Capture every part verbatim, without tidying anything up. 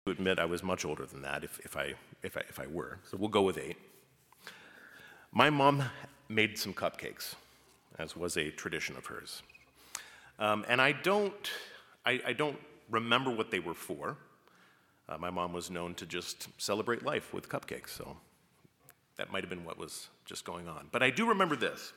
admit I was much older than that if, if, I, if, I, if I were, so we'll go with eight. My mom made some cupcakes, as was a tradition of hers. Um, and I don't, I, I don't remember what they were for. Uh, my mom was known to just celebrate life with cupcakes, so that might have been what was just going on. But I do remember this.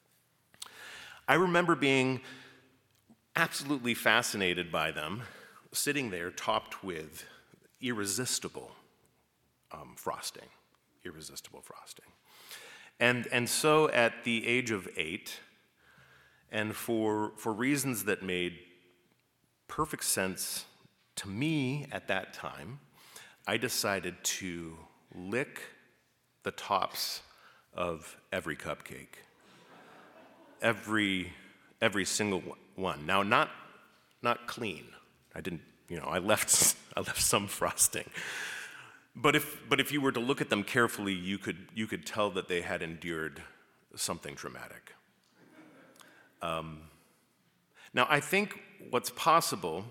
I remember being absolutely fascinated by them, sitting there topped with irresistible um, frosting, irresistible frosting. And, and so at the age of eight, and for, for reasons that made perfect sense to me at that time, I decided to lick the tops of every cupcake. Every, every single one. Now, not, not clean. I didn't, you know, I left, I left some frosting. But if, but if you were to look at them carefully, you could, you could tell that they had endured something traumatic. Um, now, I think what's possible,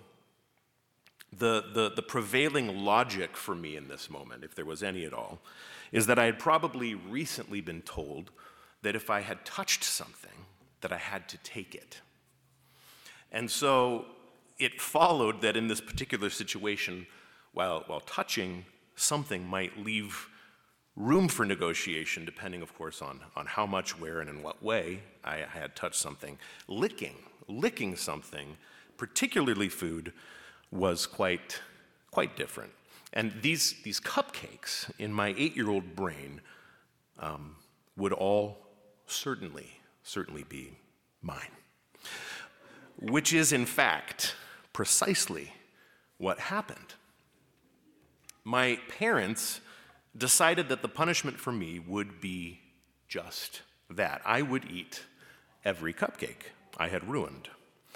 the, the, the prevailing logic for me in this moment, if there was any at all, is that I had probably recently been told that if I had touched something, that I had to take it. And so it followed that in this particular situation, while, while touching something might leave room for negotiation, depending, of course, on, on how much, where, and in what way I, I had touched something. Licking, licking something, particularly food, was quite, quite different. And these, these cupcakes in my eight-year-old brain um, would all certainly, certainly be mine. Which is, in fact, precisely what happened. My parents decided that the punishment for me would be just that. I would eat every cupcake I had ruined.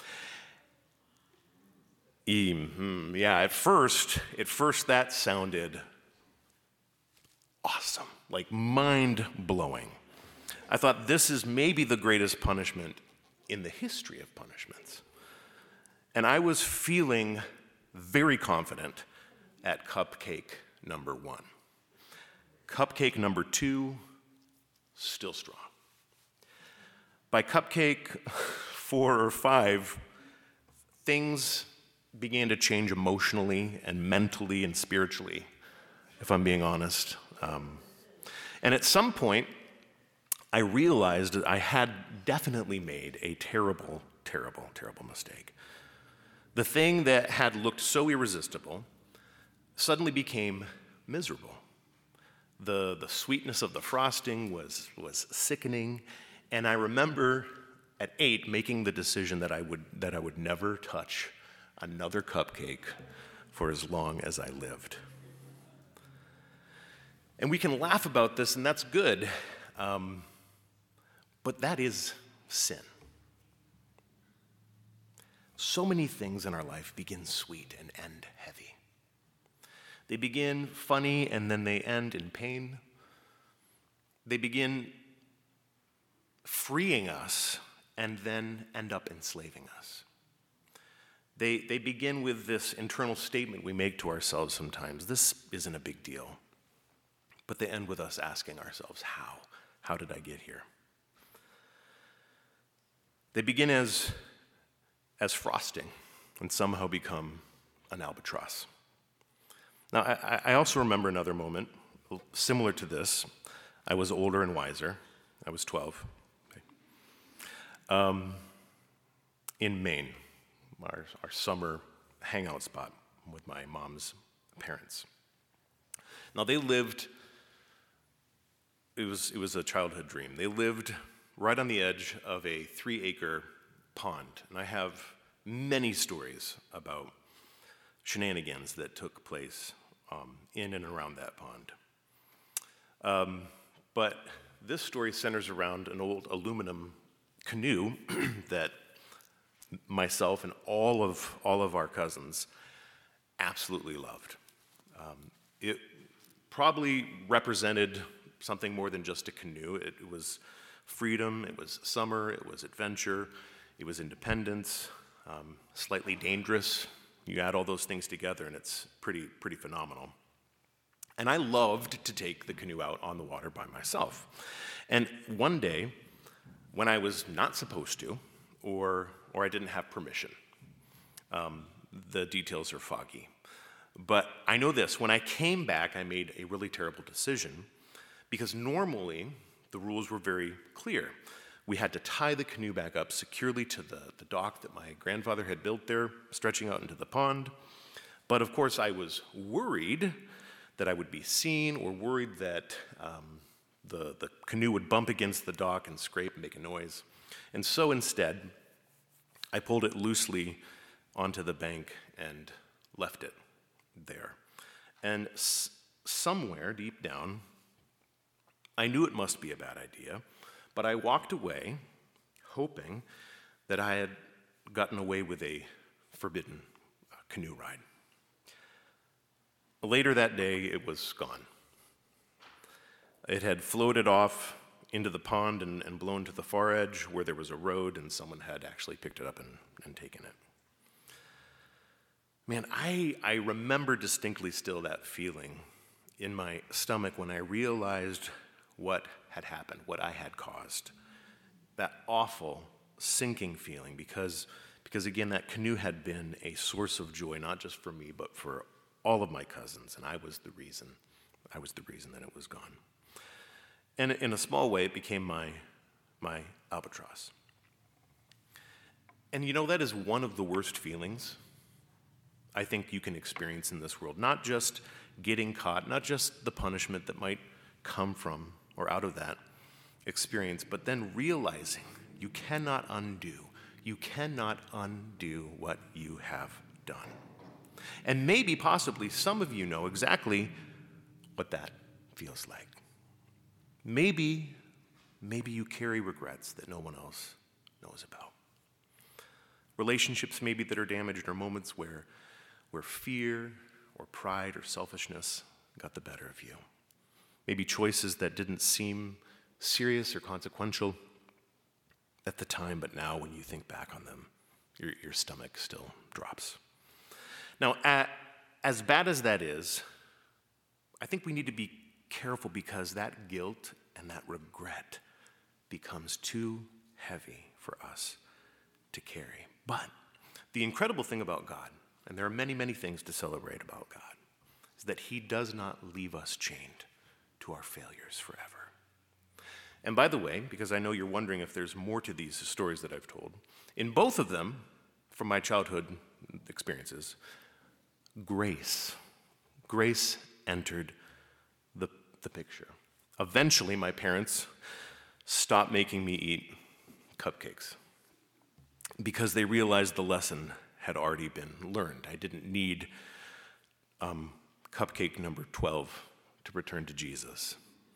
Mm-hmm. Yeah, at first, at first that sounded awesome, like mind-blowing. I thought this is maybe the greatest punishment in the history of punishments. And I was feeling very confident at cupcake number one. Cupcake number two, still strong. By cupcake four or five, things began to change emotionally and mentally and spiritually, if I'm being honest. Um, and at some point, I realized that I had definitely made a terrible, terrible, terrible mistake. The thing that had looked so irresistible suddenly became miserable. The, the sweetness of the frosting was, was sickening, and I remember at eight making the decision that I would, that I would never touch another cupcake for as long as I lived. And we can laugh about this, and that's good, um, but that is sin. So many things in our life begin sweet and end heavy. They begin funny and then they end in pain. They begin freeing us and then end up enslaving us. They, they begin with this internal statement we make to ourselves sometimes, this isn't a big deal. But they end with us asking ourselves, how? How did I get here? They begin as, as frosting and somehow become an albatross. Now, I, I also remember another moment similar to this. I was older and wiser. I was twelve. Okay. Um, in Maine, our, our summer hangout spot with my mom's parents. Now, they lived, it was, it was a childhood dream. They lived right on the edge of a three-acre pond. And I have many stories about shenanigans that took place um, in and around that pond. Um, but this story centers around an old aluminum canoe that myself and all of all of our cousins absolutely loved. Um, it probably represented something more than just a canoe. It, it was freedom, it was summer, it was adventure, it was independence, um, slightly dangerous You add all those things together, and it's pretty, pretty phenomenal. And I loved to take the canoe out on the water by myself. And one day, when I was not supposed to, or, or I didn't have permission, um, the details are foggy. But I know this, when I came back, I made a really terrible decision, because normally the rules were very clear. We had to tie the canoe back up securely to the, the dock that my grandfather had built there, stretching out into the pond. But of course, I was worried that I would be seen, or worried that um, the, the canoe would bump against the dock and scrape and make a noise. And so instead, I pulled it loosely onto the bank and left it there. And s- somewhere deep down, I knew it must be a bad idea, but I walked away hoping that I had gotten away with a forbidden uh, canoe ride. Later that day, it was gone. It had floated off into the pond and, and blown to the far edge where there was a road, and someone had actually picked it up and, and taken it. Man, I, I remember distinctly still that feeling in my stomach when I realized what had happened, what I had caused. That awful sinking feeling, because, because again, that canoe had been a source of joy, not just for me, but for all of my cousins, and I was the reason. I was the reason that it was gone. And in a small way, it became my, my albatross. And you know, that is one of the worst feelings I think you can experience in this world. Not just getting caught, not just the punishment that might come from or out of that experience, but then realizing you cannot undo, you cannot undo what you have done. And maybe, possibly, some of you know exactly what that feels like. Maybe, maybe you carry regrets that no one else knows about. Relationships maybe that are damaged, or moments where, where fear or pride or selfishness got the better of you. Maybe choices that didn't seem serious or consequential at the time, but now when you think back on them, your, your stomach still drops. Now, at, as bad as that is, I think we need to be careful, because that guilt and that regret becomes too heavy for us to carry. But the incredible thing about God, and there are many, many things to celebrate about God, is that he does not leave us chained to our failures forever. And by the way, because I know you're wondering if there's more to these stories that I've told, in both of them, from my childhood experiences, grace, grace entered the, the picture. Eventually, my parents stopped making me eat cupcakes because they realized the lesson had already been learned. I didn't need um, cupcake number twelve to return to Jesus.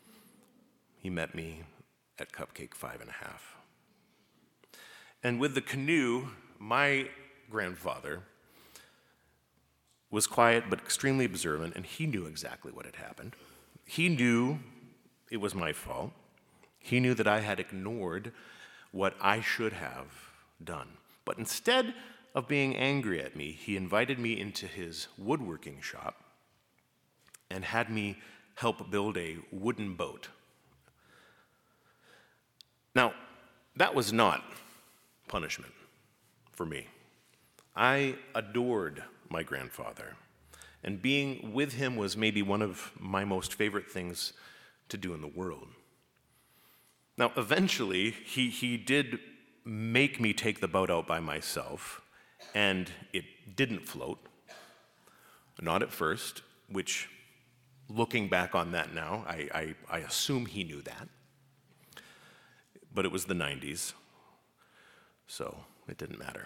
He met me at cupcake five and a half. And with the canoe, my grandfather was quiet but extremely observant, and he knew exactly what had happened. He knew it was my fault. He knew that I had ignored what I should have done. But instead of being angry at me, he invited me into his woodworking shop and had me help build a wooden boat. Now, that was not punishment for me. I adored my grandfather, and being with him was maybe one of my most favorite things to do in the world. Now, eventually, he, he did make me take the boat out by myself, and it didn't float. Not at first, which, looking back on that now, I, I, I assume he knew that. But it was the nineties, so it didn't matter.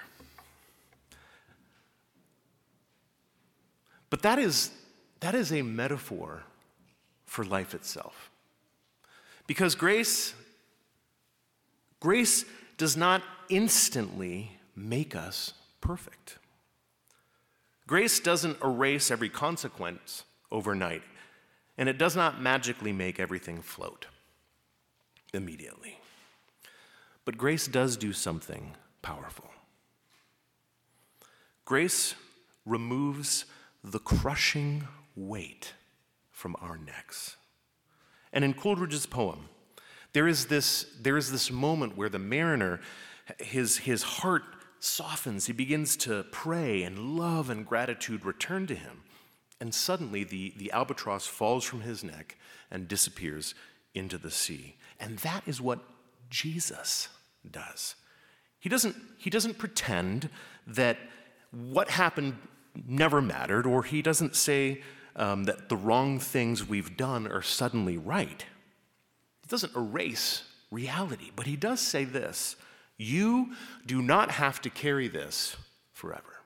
But that is, that is a metaphor for life itself. Because grace, grace does not instantly make us perfect. Grace doesn't erase every consequence overnight, and it does not magically make everything float immediately. But grace does do something powerful. Grace removes the crushing weight from our necks. And in Coleridge's poem, there is this, there is this moment where the mariner, his, his heart softens. He begins to pray, and love and gratitude return to him. And suddenly the, the albatross falls from his neck and disappears into the sea. And that is what Jesus does. He doesn't, he doesn't pretend that what happened never mattered, or he doesn't say um, that the wrong things we've done are suddenly right. He doesn't erase reality, but he does say this: you do not have to carry this forever.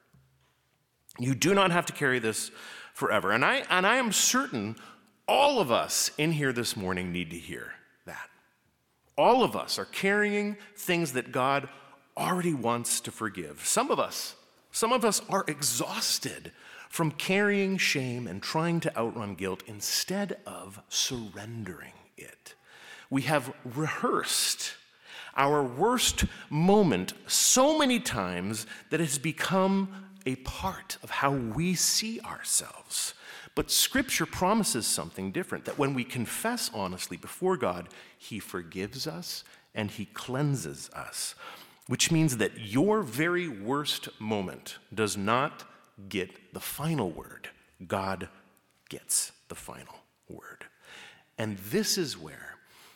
You do not have to carry this forever. And I, and I am certain all of us in here this morning need to hear that. All of us are carrying things that God already wants to forgive. Some of us, some of us are exhausted from carrying shame and trying to outrun guilt instead of surrendering it. We have rehearsed our worst moment so many times that it has become a part of how we see ourselves. But Scripture promises something different, that when we confess honestly before God, He forgives us and He cleanses us, which means that your very worst moment does not get the final word. God gets the final word. And this is where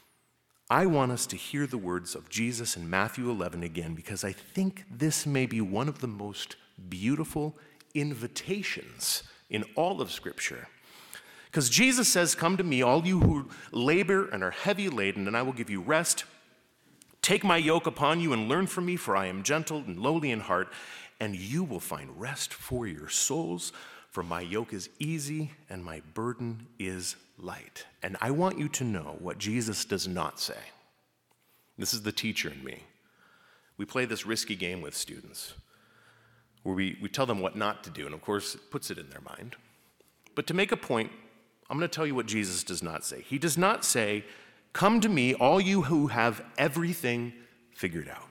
I want us to hear the words of Jesus in Matthew eleven again, because I think this may be one of the most beautiful invitations in all of Scripture. Because Jesus says, "Come to me, all you who labor and are heavy laden, and I will give you rest. Take my yoke upon you and learn from me, for I am gentle and lowly in heart, and you will find rest for your souls. For my yoke is easy and my burden is light." And I want you to know what Jesus does not say. This is the teacher in me. We play this risky game with students where we, we tell them what not to do, and of course, it puts it in their mind. But to make a point, I'm going to tell you what Jesus does not say. He does not say, "Come to me, all you who have everything figured out."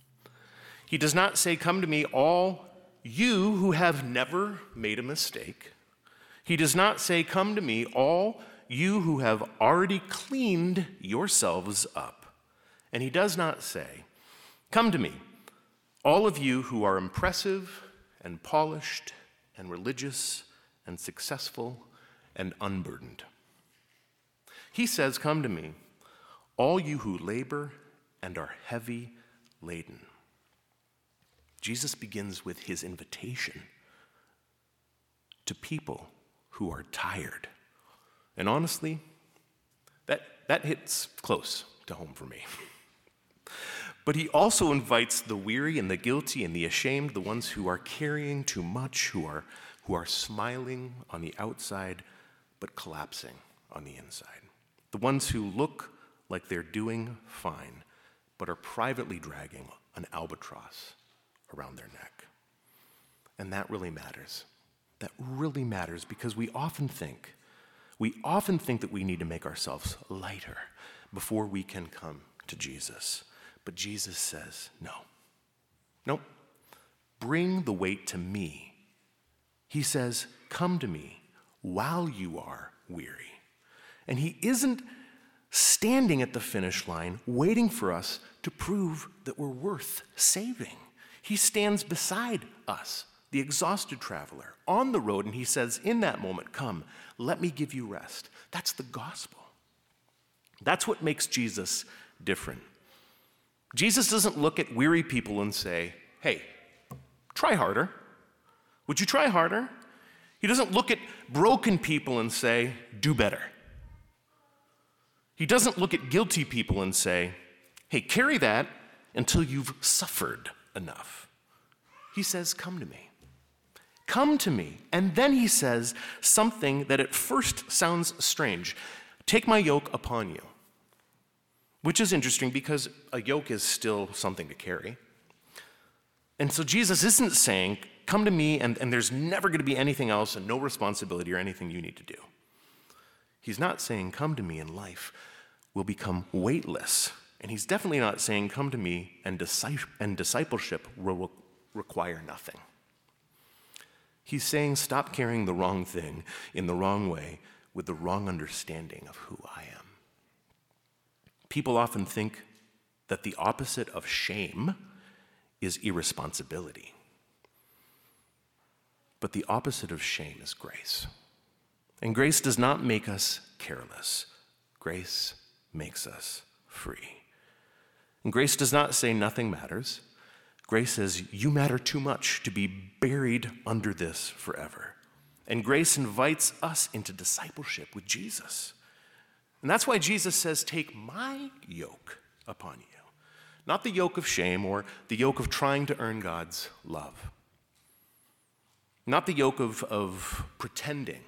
He does not say, "Come to me, all you who have never made a mistake." He does not say, "Come to me, all you who have already cleaned yourselves up." And he does not say, "Come to me, all of you who are impressive and polished and religious and successful and unburdened." He says, "Come to me, all you who labor and are heavy laden." Jesus begins with his invitation to people who are tired. And honestly, that, that hits close to home for me. But he also invites the weary and the guilty and the ashamed, the ones who are carrying too much, who are, who are smiling on the outside but collapsing on the inside. The ones who look like they're doing fine but are privately dragging an albatross around their neck. And that really matters. That really matters because we often think, we often think that we need to make ourselves lighter before we can come to Jesus. But Jesus says, no. Nope. Bring the weight to me. He says, "Come to me while you are weary." And he isn't standing at the finish line waiting for us to prove that we're worth saving. He stands beside us, the exhausted traveler, on the road, and he says, in that moment, "Come, let me give you rest." That's the gospel. That's what makes Jesus different. Jesus doesn't look at weary people and say, "Hey, try harder. Would you try harder?" He doesn't look at broken people and say, "Do better." He doesn't look at guilty people and say, "Hey, carry that until you've suffered enough." He says, "Come to me. Come to me." And then he says something that at first sounds strange. "Take my yoke upon you." Which is interesting because a yoke is still something to carry. And so Jesus isn't saying, "Come to me and, and there's never going to be anything else and no responsibility or anything you need to do." He's not saying, "Come to me and life will become weightless." And he's definitely not saying, "Come to me and, disci- and discipleship will require nothing." He's saying stop carrying the wrong thing in the wrong way with the wrong understanding of who I am. People often think that the opposite of shame is irresponsibility. But the opposite of shame is grace. And grace does not make us careless. Grace makes us free. And grace does not say nothing matters. Grace says you matter too much to be buried under this forever. And grace invites us into discipleship with Jesus. And that's why Jesus says, take my yoke upon you. Not the yoke of shame or the yoke of trying to earn God's love. Not the yoke of, of pretending.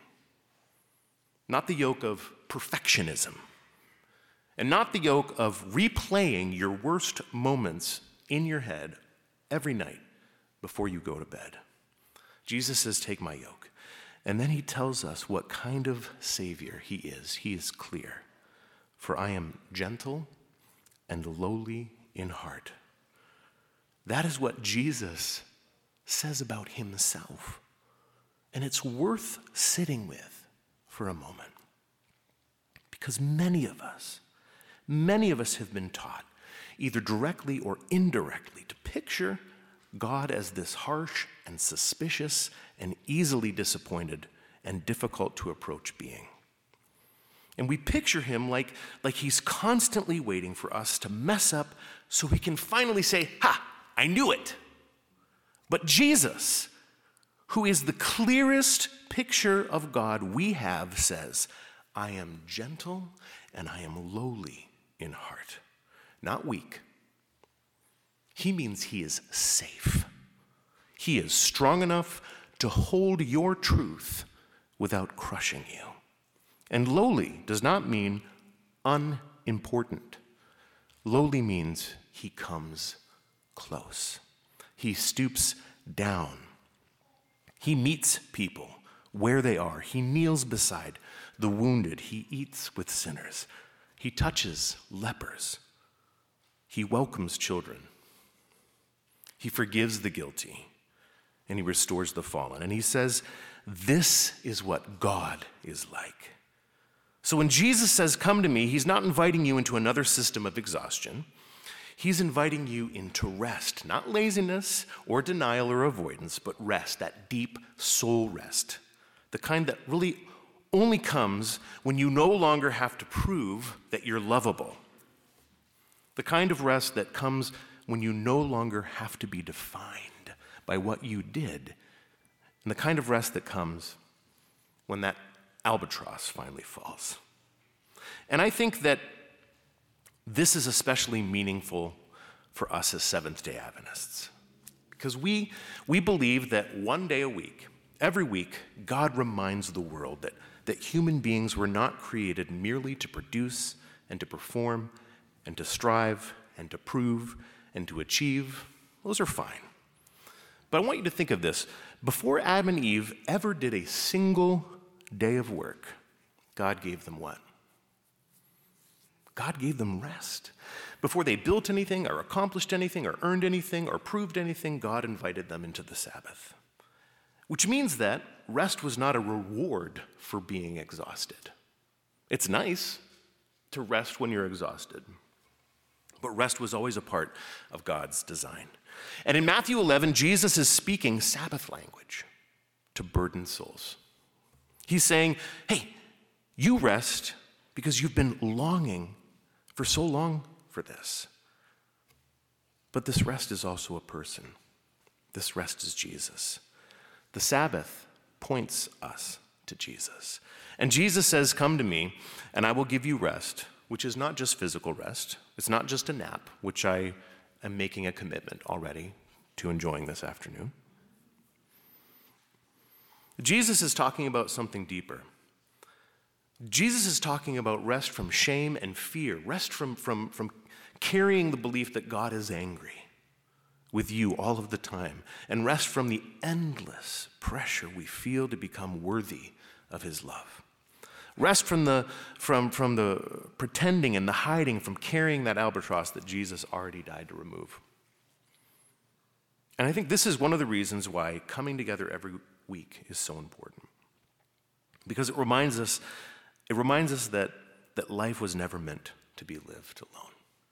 Not the yoke of perfectionism. And not the yoke of replaying your worst moments in your head every night before you go to bed. Jesus says, take my yoke. And then he tells us what kind of Savior he is. He is clear. For I am gentle and lowly in heart. That is what Jesus says about himself. And it's worth sitting with for a moment. Because many of us, many of us have been taught, either directly or indirectly, to picture God as this harsh and suspicious and easily disappointed and difficult to approach being. And we picture him like, like he's constantly waiting for us to mess up so we can finally say, ha, I knew it. But Jesus, who is the clearest picture of God we have, says, I am gentle and I am lowly in heart, not weak. He means he is safe. He is strong enough to hold your truth without crushing you. And lowly does not mean unimportant. Lowly means he comes close. He stoops down. He meets people where they are. He kneels beside the wounded. He eats with sinners. He touches lepers. He welcomes children. He forgives the guilty. And he restores the fallen. And he says, this is what God is like. So when Jesus says, come to me, he's not inviting you into another system of exhaustion. He's inviting you into rest, not laziness or denial or avoidance, but rest, that deep soul rest, the kind that really only comes when you no longer have to prove that you're lovable, the kind of rest that comes when you no longer have to be defined by what you did, and the kind of rest that comes when that albatross finally falls. And I think that this is especially meaningful for us as Seventh-day Adventists, because we, we believe that one day a week, every week, God reminds the world that, that human beings were not created merely to produce and to perform and to strive and to prove and to achieve. Those are fine. But I want you to think of this. Before Adam and Eve ever did a single day of work, God gave them what? God gave them rest. Before they built anything or accomplished anything or earned anything or proved anything, God invited them into the Sabbath. Which means that rest was not a reward for being exhausted. It's nice to rest when you're exhausted, but rest was always a part of God's design. And in Matthew eleven, Jesus is speaking Sabbath language to burdened souls. He's saying, hey, you rest because you've been longing for so long for this. But this rest is also a person. This rest is Jesus. The Sabbath points us to Jesus. And Jesus says, come to me, and I will give you rest, which is not just physical rest. It's not just a nap, which I am making a commitment already to enjoying this afternoon. Jesus is talking about something deeper. Jesus is talking about rest from shame and fear, rest from, from, from carrying the belief that God is angry with you all of the time, and rest from the endless pressure we feel to become worthy of his love. Rest from the, from, from the pretending and the hiding, from carrying that albatross that Jesus already died to remove. And I think this is one of the reasons why coming together every, week is so important. Because it reminds us, it reminds us that, that life was never meant to be lived alone.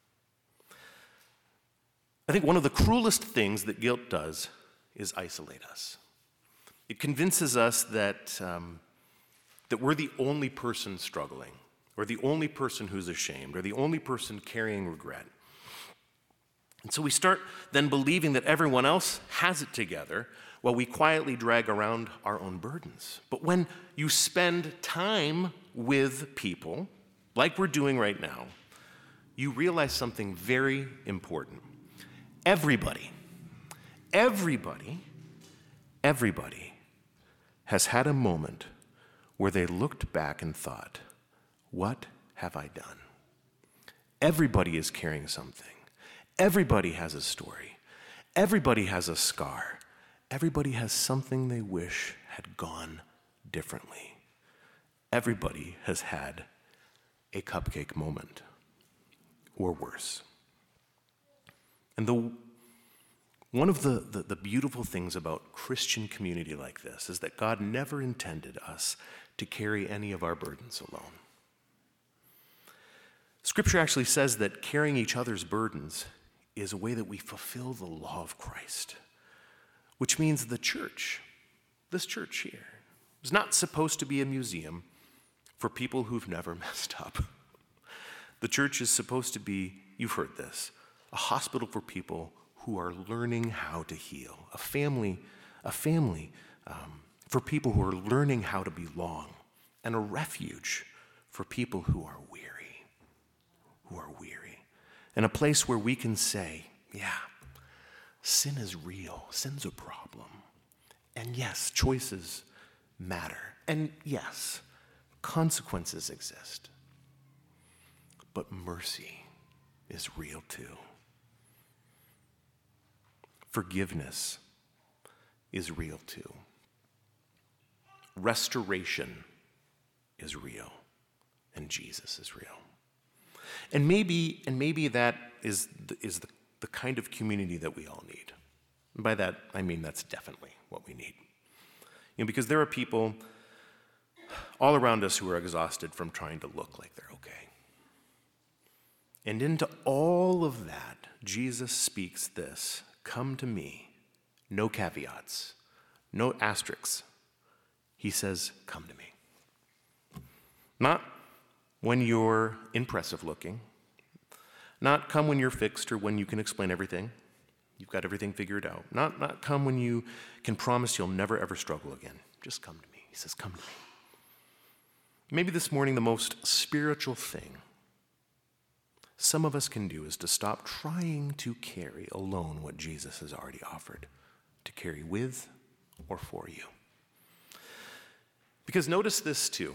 I think one of the cruelest things that guilt does is isolate us. It convinces us that, um, that we're the only person struggling, or the only person who's ashamed, or the only person carrying regret. And so we start then believing that everyone else has it together while we quietly drag around our own burdens. But when you spend time with people, like we're doing right now, you realize something very important. Everybody, everybody, everybody has had a moment where they looked back and thought, what have I done? Everybody is carrying something. Everybody has a story. Everybody has a scar. Everybody has something they wish had gone differently. Everybody has had a cupcake moment, or worse. And the, one of the, the, the beautiful things about Christian community like this is that God never intended us to carry any of our burdens alone. Scripture actually says that carrying each other's burdens is a way that we fulfill the law of Christ, which means the church, this church here, is not supposed to be a museum for people who've never messed up. The church is supposed to be, you've heard this, a hospital for people who are learning how to heal, a family, a family um, for people who are learning how to belong, and a refuge for people who are weary, who are weary. And a place where we can say, yeah, sin is real. Sin's a problem. And yes, choices matter. And yes, consequences exist. But mercy is real too. Forgiveness is real too. Restoration is real. And Jesus is real. And maybe, and maybe that is the, is the, the kind of community that we all need. And by that, I mean that's definitely what we need. You know, because there are people all around us who are exhausted from trying to look like they're okay. And into all of that, Jesus speaks this, come to me, no caveats, no asterisks. He says, come to me. Not when you're impressive looking, not come when you're fixed or when you can explain everything, you've got everything figured out. Not, not come when you can promise you'll never ever struggle again. Just come to me. He says, come to me. Maybe this morning the most spiritual thing some of us can do is to stop trying to carry alone what Jesus has already offered, to carry with or for you. Because notice this too.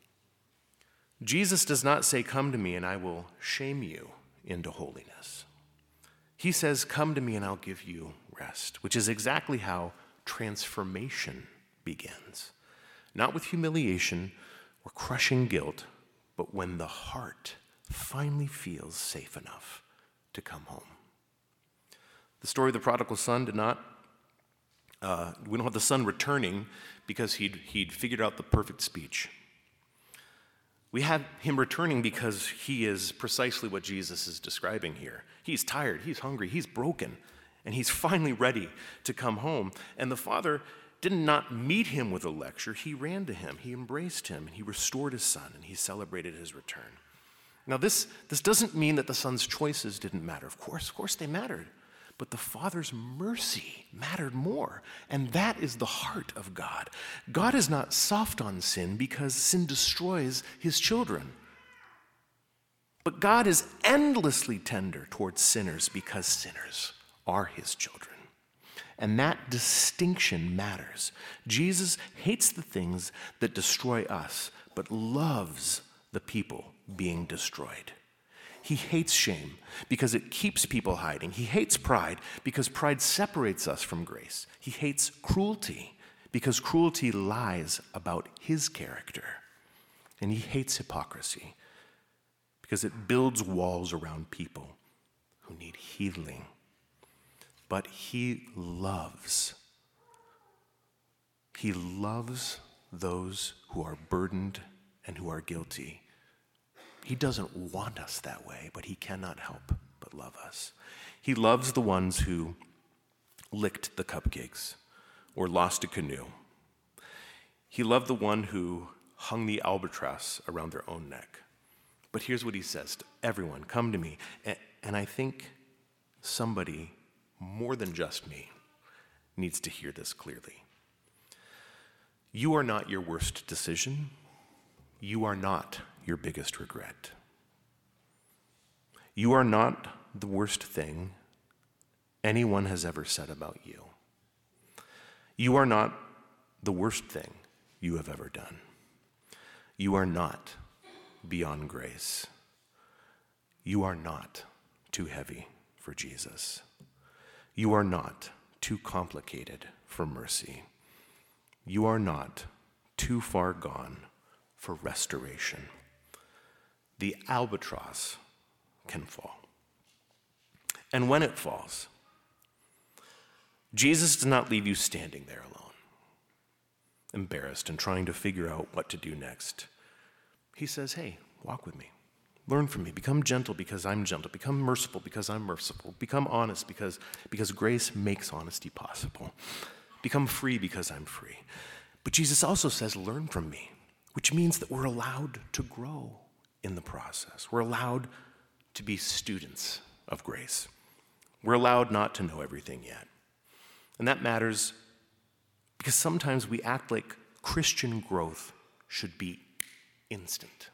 Jesus does not say, come to me and I will shame you into holiness. He says, come to me and I'll give you rest, which is exactly how transformation begins. Not with humiliation or crushing guilt, but when the heart finally feels safe enough to come home. The story of the prodigal son did not, uh, we don't have the son returning because he'd, he'd figured out the perfect speech. We have him returning because he is precisely what Jesus is describing here. He's tired, he's hungry, he's broken, and he's finally ready to come home. And the father did not meet him with a lecture. He ran to him, he embraced him, and he restored his son, and he celebrated his return. Now this, this doesn't mean that the son's choices didn't matter. Of course, of course they mattered. But the Father's mercy mattered more. And that is the heart of God. God is not soft on sin because sin destroys his children. But God is endlessly tender towards sinners because sinners are his children. And that distinction matters. Jesus hates the things that destroy us, but loves the people being destroyed. He hates shame because it keeps people hiding. He hates pride because pride separates us from grace. He hates cruelty because cruelty lies about his character. And he hates hypocrisy because it builds walls around people who need healing. But he loves He loves those who are burdened and who are guilty. He doesn't want us that way, but he cannot help but love us. He loves the ones who licked the cupcakes or lost a canoe. He loved the one who hung the albatross around their own neck. But here's what he says to everyone, come to me. And I think somebody, more than just me, needs to hear this clearly. You are not your worst decision. You are not your biggest regret. You are not the worst thing anyone has ever said about you. You are not the worst thing you have ever done. You are not beyond grace. You are not too heavy for Jesus. You are not too complicated for mercy. You are not too far gone for restoration. The albatross can fall. And when it falls, Jesus does not leave you standing there alone, embarrassed and trying to figure out what to do next. He says, hey, walk with me. Learn from me. Become gentle because I'm gentle. Become merciful because I'm merciful. Become honest because, because grace makes honesty possible. Become free because I'm free. But Jesus also says, learn from me, which means that we're allowed to grow in the process. We're allowed to be students of grace. We're allowed not to know everything yet. And that matters because sometimes we act like Christian growth should be instant.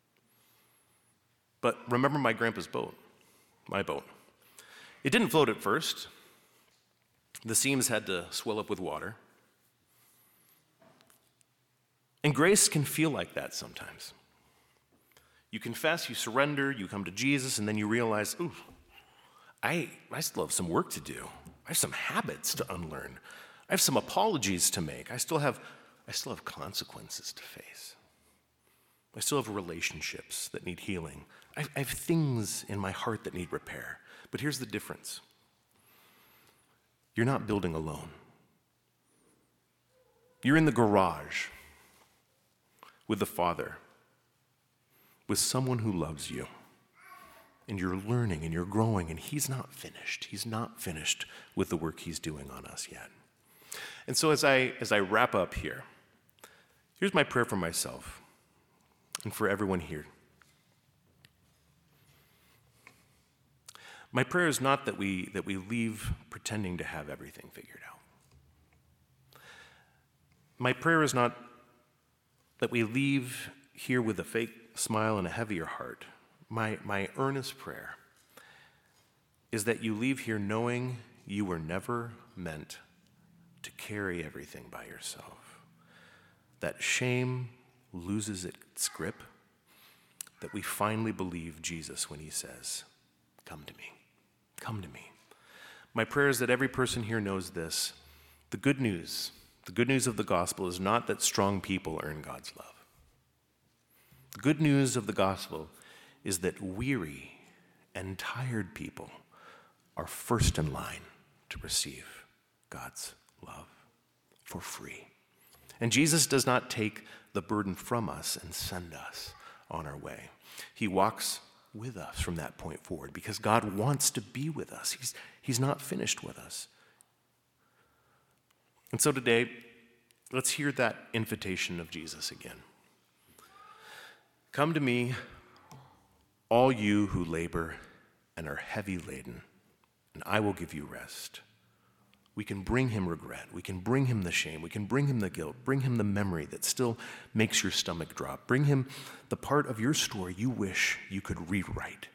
But remember my grandpa's boat, my boat. It didn't float at first. The seams had to swell up with water. And grace can feel like that sometimes. You confess, you surrender, you come to Jesus, and then you realize, ooh, I, I still have some work to do. I have some habits to unlearn. I have some apologies to make. I still have, I still have consequences to face. I still have relationships that need healing. I, I have things in my heart that need repair. But here's the difference. You're not building alone. You're in the garage with the Father, with someone who loves you. And you're learning and you're growing, and he's not finished. He's not finished with the work he's doing on us yet. And so as I as I wrap up here, here's my prayer for myself and for everyone here. My prayer is not that we that we leave pretending to have everything figured out. My prayer is not that we leave here with a fake smile and a heavier heart. My, my earnest prayer is that you leave here knowing you were never meant to carry everything by yourself. That shame loses its grip, that we finally believe Jesus when he says, come to me, come to me. My prayer is that every person here knows this. The good news, the good news of the gospel is not that strong people earn God's love. The good news of the gospel is that weary and tired people are first in line to receive God's love for free. And Jesus does not take the burden from us and send us on our way. He walks with us from that point forward because God wants to be with us. He's, he's not finished with us. And so today, let's hear that invitation of Jesus again. Come to me, all you who labor and are heavy laden, and I will give you rest. We can bring him regret. We can bring him the shame. We can bring him the guilt. Bring him the memory that still makes your stomach drop. Bring him the part of your story you wish you could rewrite.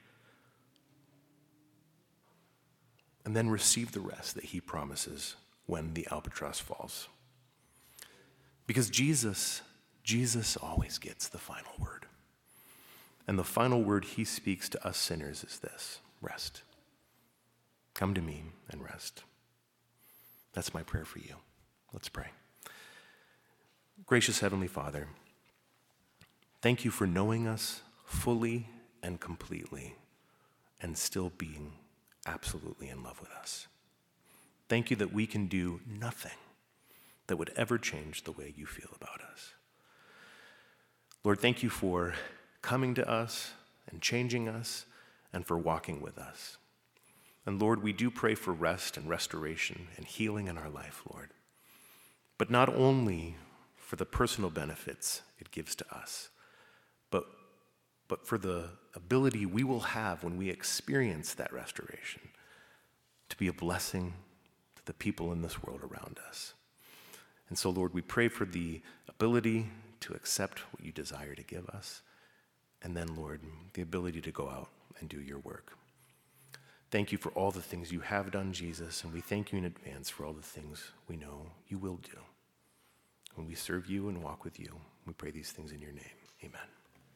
And then receive the rest that he promises when the albatross falls. Because Jesus, Jesus always gets the final word. And the final word he speaks to us sinners is this: rest. Come to me and rest. That's my prayer for you. Let's pray. Gracious Heavenly Father, thank you for knowing us fully and completely and still being absolutely in love with us. Thank you that we can do nothing that would ever change the way you feel about us. Lord, thank you for coming to us and changing us and for walking with us. And Lord, we do pray for rest and restoration and healing in our life, Lord. But not only for the personal benefits it gives to us, but, but for the ability we will have when we experience that restoration to be a blessing to the people in this world around us. And so, Lord, we pray for the ability to accept what you desire to give us, and then, Lord, the ability to go out and do your work. Thank you for all the things you have done, Jesus, and we thank you in advance for all the things we know you will do. When we serve you and walk with you, we pray these things in your name. Amen.